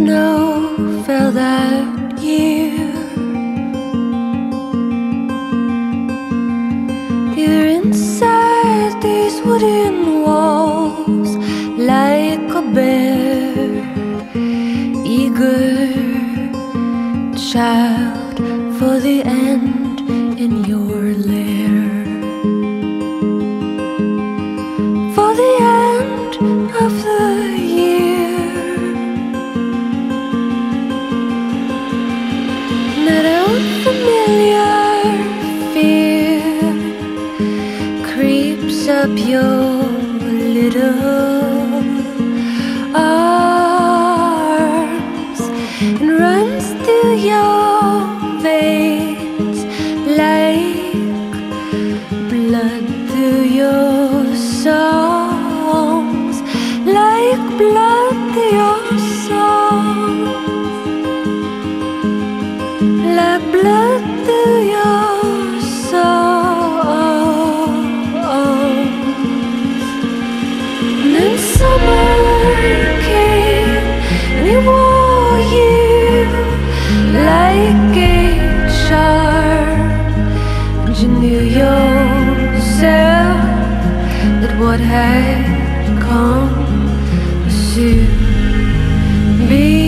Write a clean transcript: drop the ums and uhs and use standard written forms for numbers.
snow fell that year. You're inside these wooden walls like a bear, eager child for the end in your lair, for the end of the year. That unfamiliar fear creeps up your little arms and runs through your veins like blood through your songs, like blood through your songs, like blood through your songs. And then summer came and he wore you like a charm, and you knew yourself that what had come would soon be